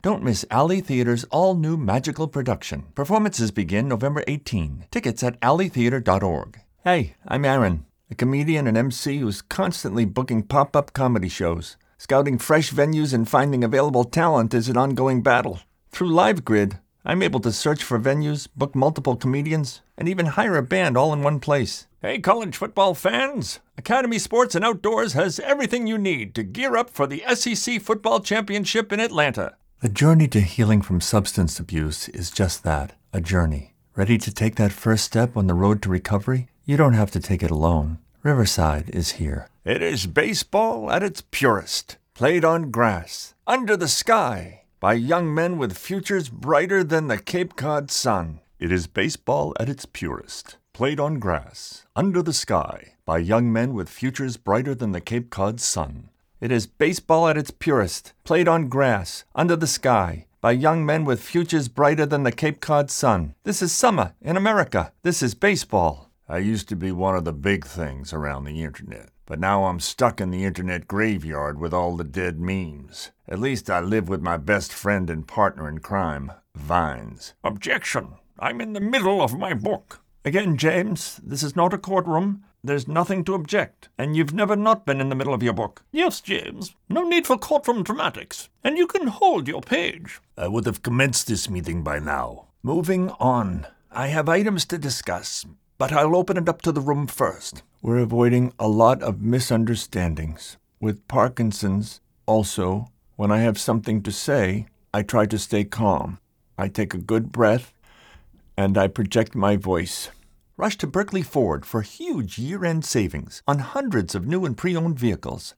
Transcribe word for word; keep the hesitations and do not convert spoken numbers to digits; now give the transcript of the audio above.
Don't miss Alley Theater's all-new magical production. Performances begin November eighteenth. Tickets at alley theater dot org. Hey, I'm Aaron, a comedian and M C who's constantly booking pop-up comedy shows. Scouting fresh venues and finding available talent is an ongoing battle. Through LiveGrid, I'm able to search for venues, book multiple comedians, and even hire a band all in one place. Hey, college football fans! Academy Sports and Outdoors has everything you need to gear up for the S E C Football Championship in Atlanta. The journey to healing from substance abuse is just that, a journey. Ready to take that first step on the road to recovery? You don't have to take it alone. Riverside is here. It is baseball at its purest, played on grass, under the sky, by young men with futures brighter than the Cape Cod sun. It is baseball at its purest, played on grass, under the sky, by young men with futures brighter than the Cape Cod sun. It is baseball at its purest, played on grass, under the sky, by young men with futures brighter than the Cape Cod sun. This is summer in America. This is baseball. I used to be one of the big things around the internet, but now I'm stuck in the internet graveyard with all the dead memes. At least I live with my best friend and partner in crime, Vines. Objection! I'm in the middle of my book. Again, James, this is not a courtroom. There's nothing to object, and you've never not been in the middle of your book. Yes, James. No need for courtroom dramatics, and you can hold your page. I would have commenced this meeting by now. Moving on. I have items to discuss, but I'll open it up to the room first. We're avoiding a lot of misunderstandings. With Parkinson's, also, when I have something to say, I try to stay calm. I take a good breath, and I project my voice. Rush to Berkeley Ford for huge year-end savings on hundreds of new and pre-owned vehicles.